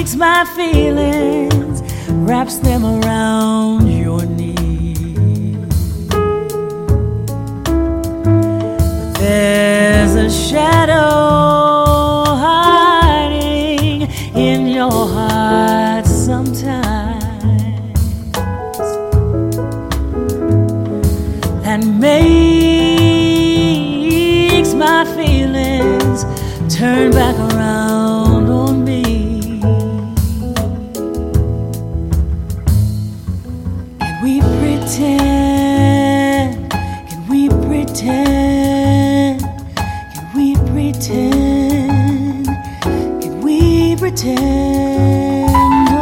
my feelings, wraps them around your knee. But there's a shadow hiding in your heart sometimes that makes my feelings turn back around on me. Can we pretend? Can we pretend? Can we pretend? Oh.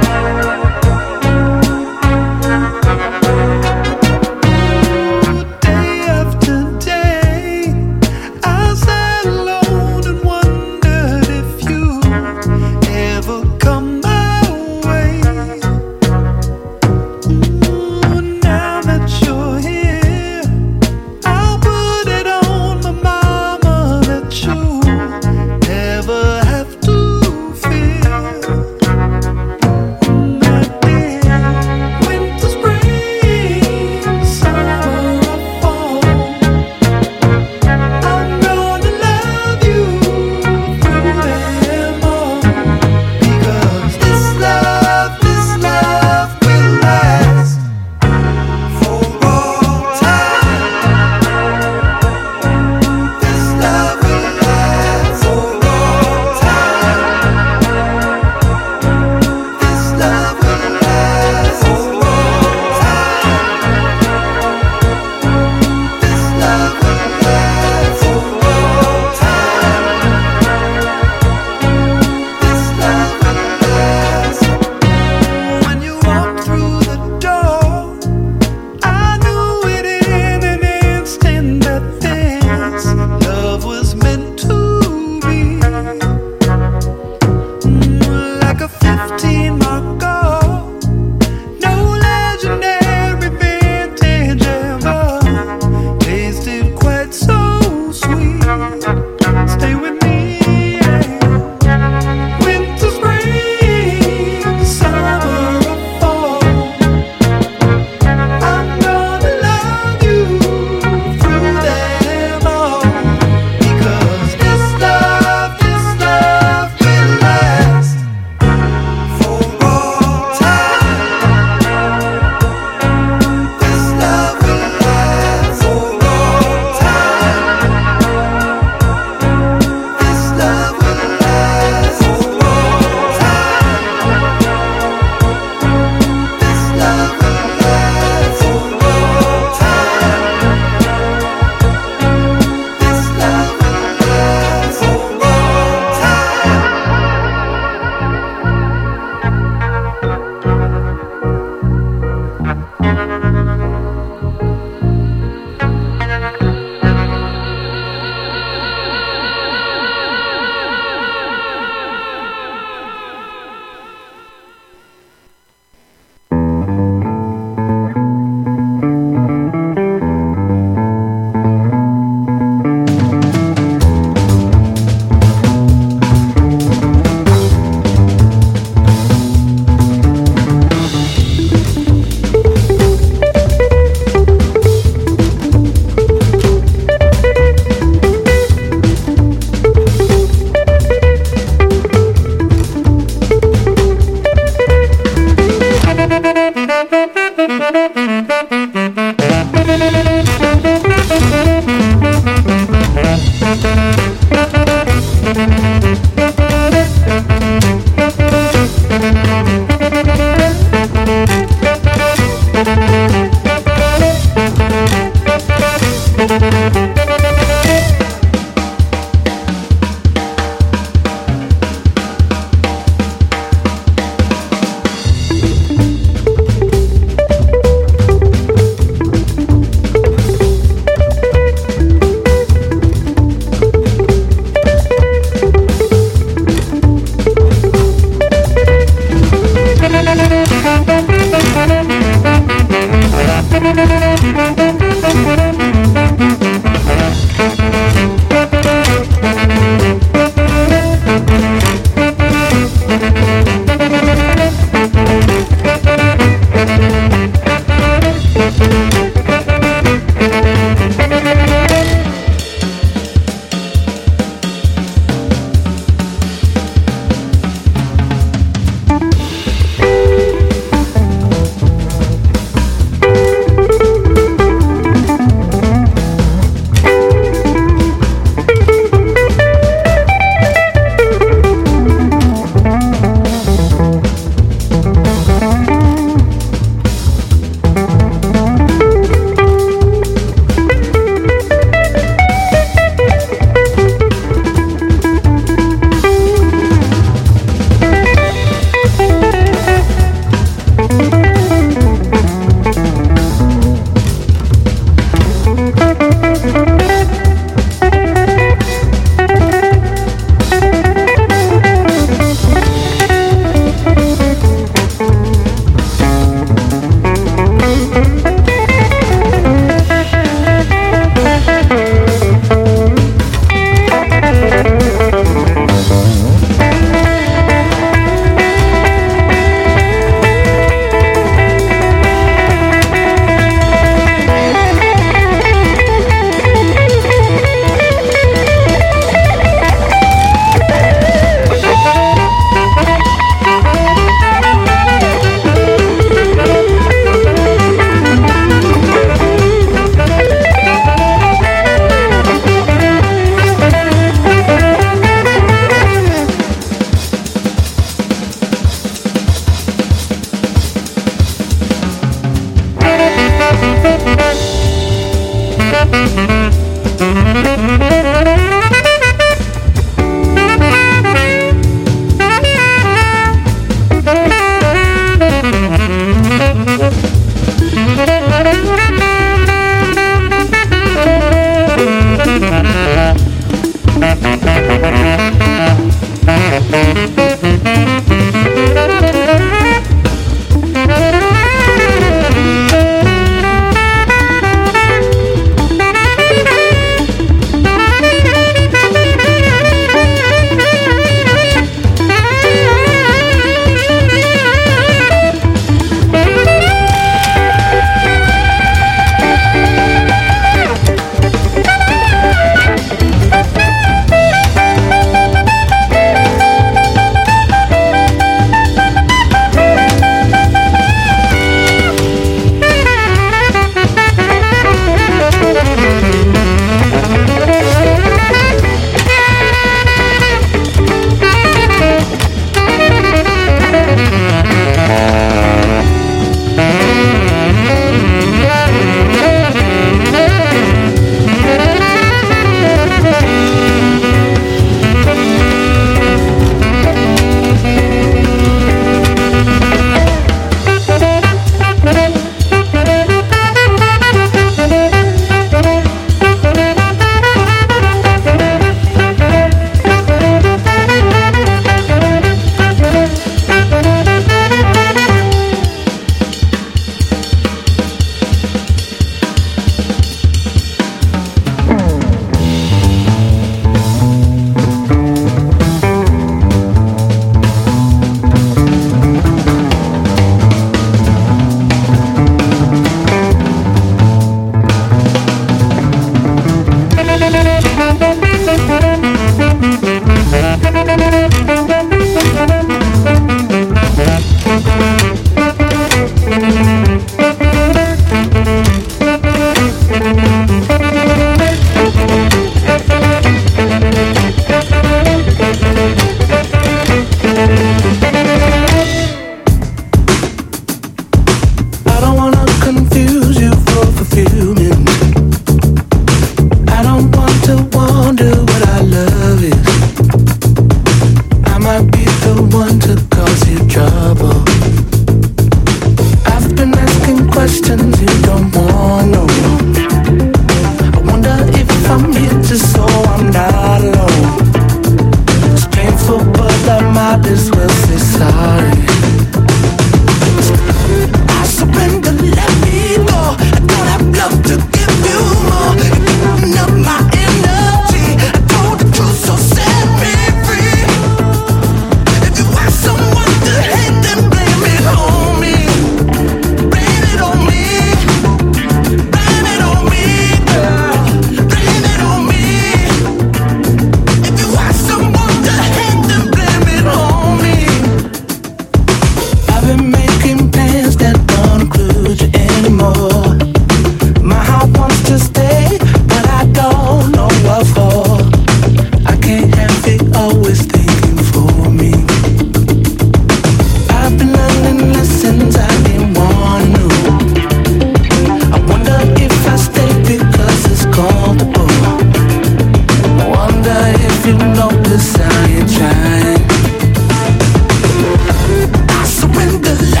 I surrender.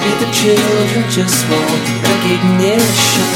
Maybe the children just want recognition.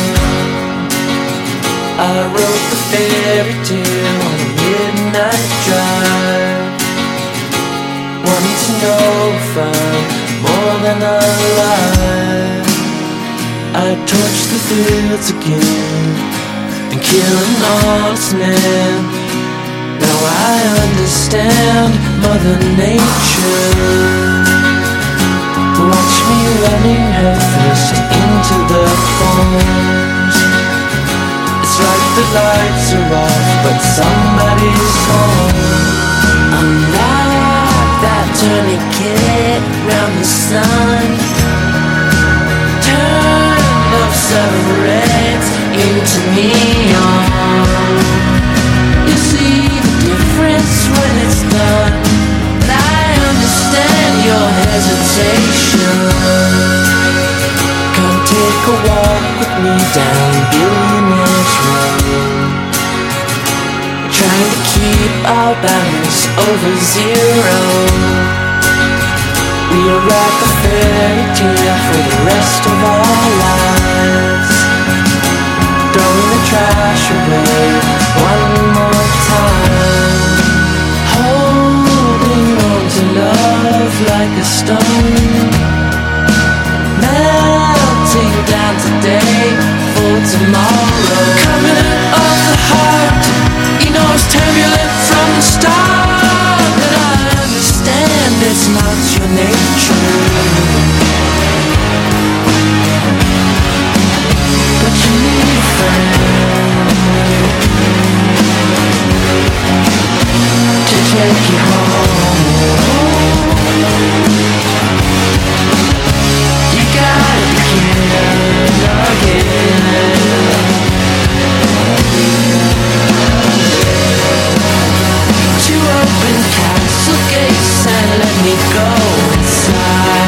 I wrote the fairy tale on a midnight drive, wanting to know if I'm more than alive. I torched the fields again and kill an honest man. Now I understand Mother Nature. Watch me running headfirst into the thorns. It's like the lights are off, but somebody's home. I'm like that tourniquet round the sun. Turn of cigarettes into neon. You see the difference when it's done. I understand your hesitation. Come take a walk with me down Billionaire's Road. Trying to keep our balance over zero. We are at the fairy tale for the rest of our lives. Throwing the trash away one more time. Holding on to love like a stone. Melting down today for tomorrow. Coming of the heart, you know it's turbulent from the start. But I understand it's not your nature. But you need a friend to take you home. You gotta begin again. To open castle gates and let me go inside.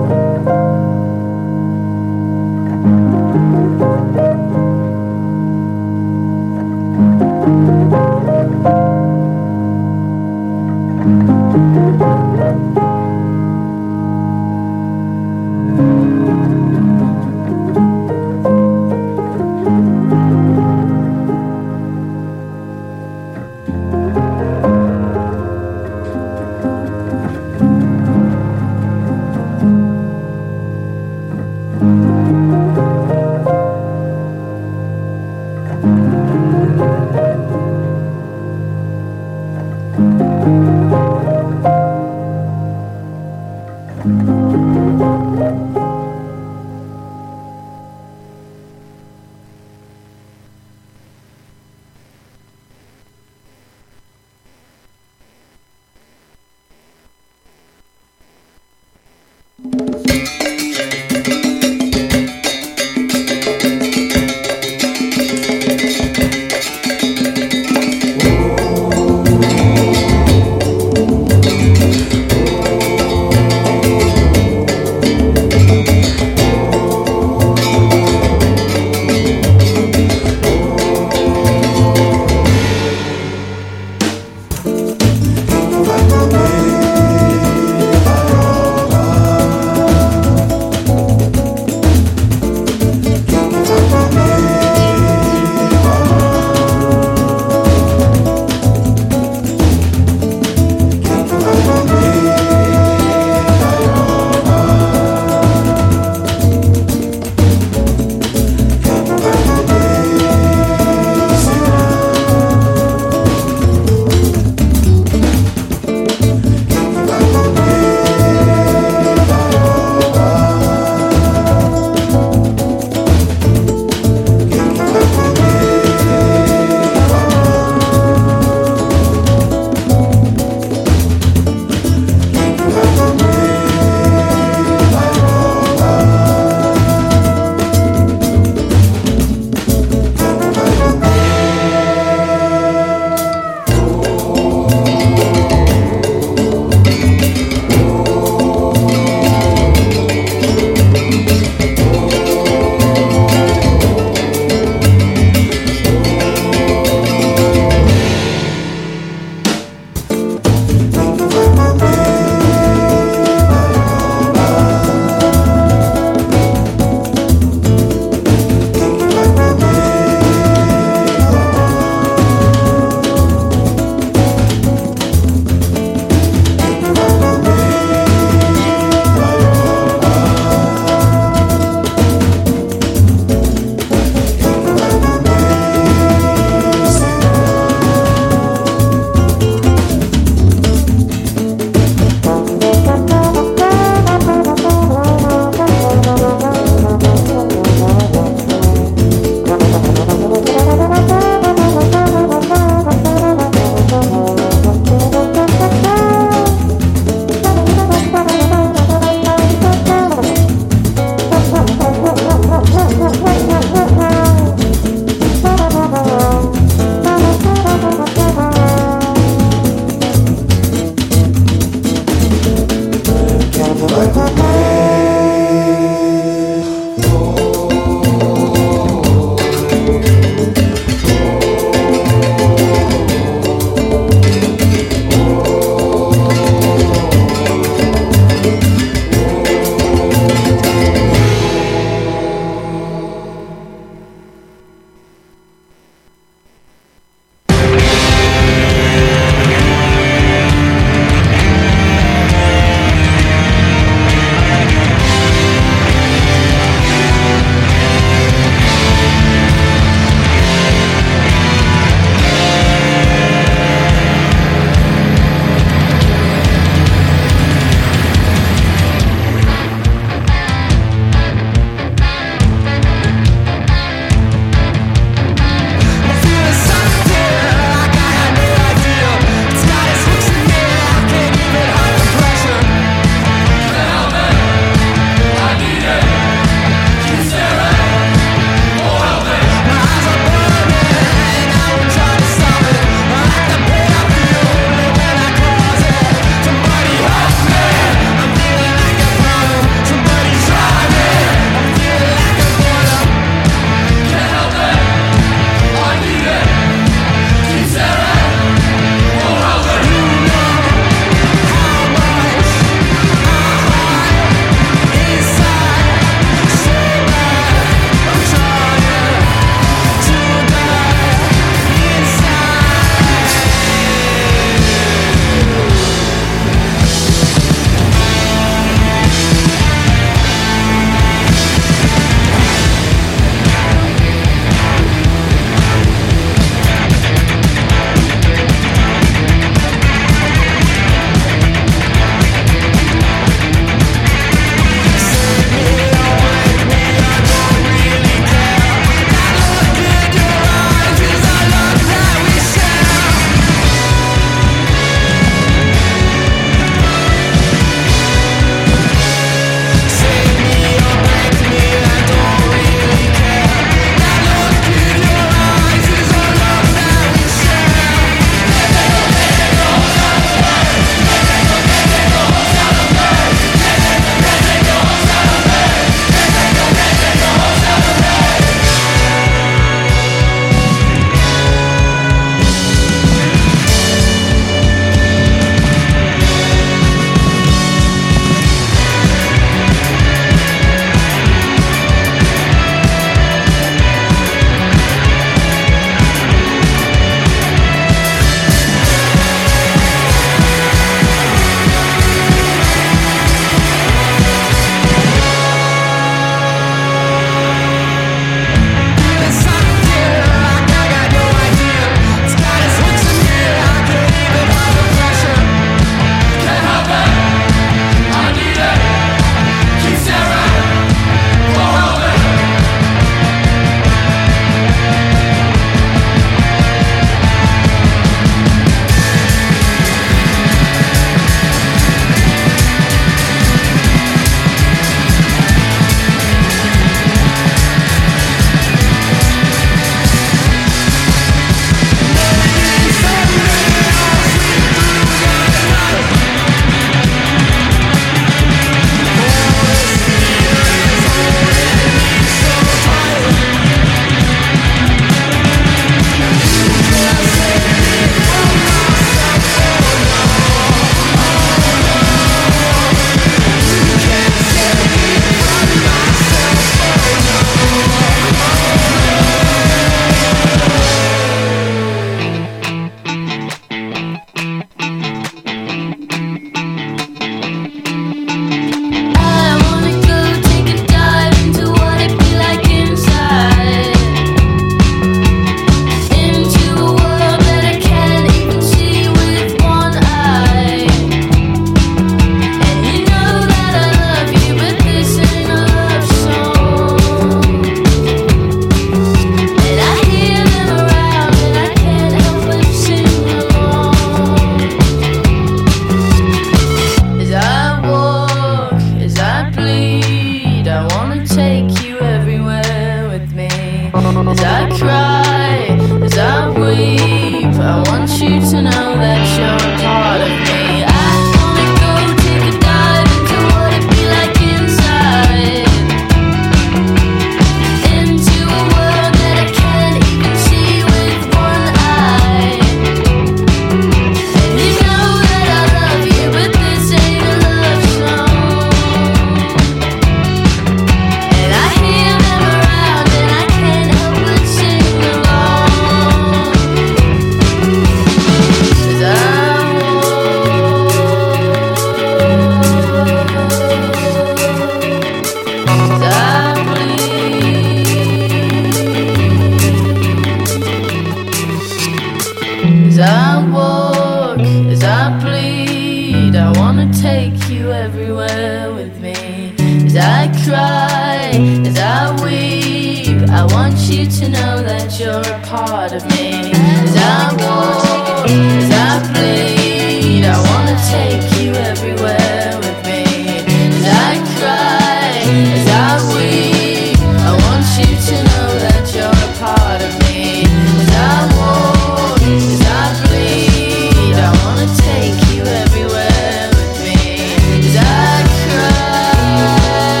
to know that you're a part of me. As I walk, as I bleed, I wanna take you everywhere with me. As I cry, as I weep, I want you to know that you're a part of me. As I walk, as I bleed, I wanna take you everywhere with me. As I cry,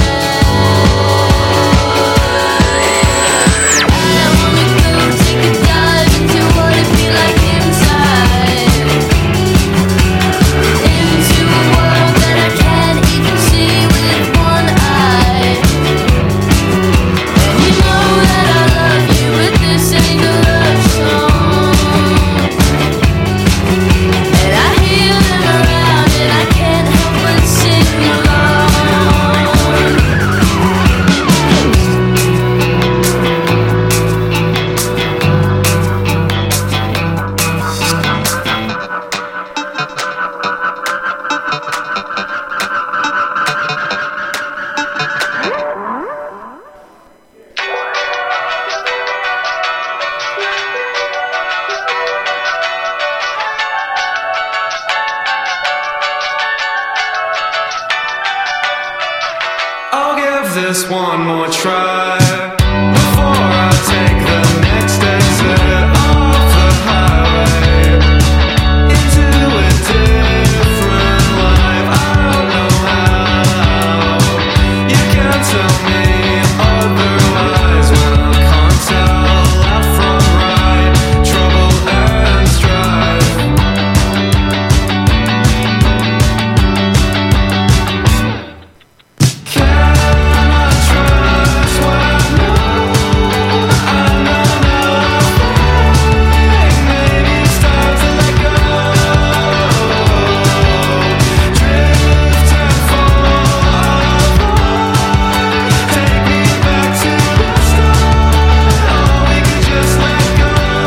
I wanna go take a dive into what it feel like inside, into a world that I can't even see with one eye. And you know that I love you, but this ain't a love song. And I hear them around and I can't help but sing along. I'll give this one more try before I take the next exit off the highway into a different life. I don't know how you can tell me otherwise when I can't tell left from right, trouble and strife. Can I trust when I know nothing? Maybe it's time to let go. Drift and fall apart. Take me back to the start. Or we could just let go.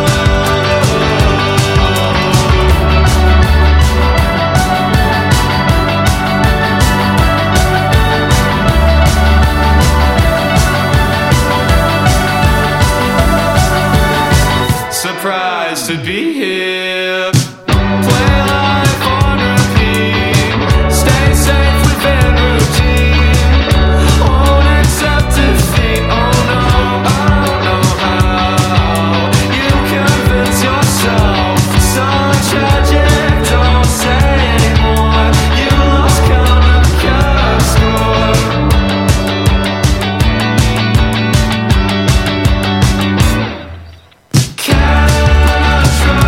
Surprised to be here. Play life on repeat. Stay safe within routine. Won't accept defeat. Oh no, I don't know how you convince yourself. So tragic, don't say anymore. You lost count of the score. Can I trust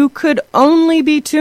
You could only be tuned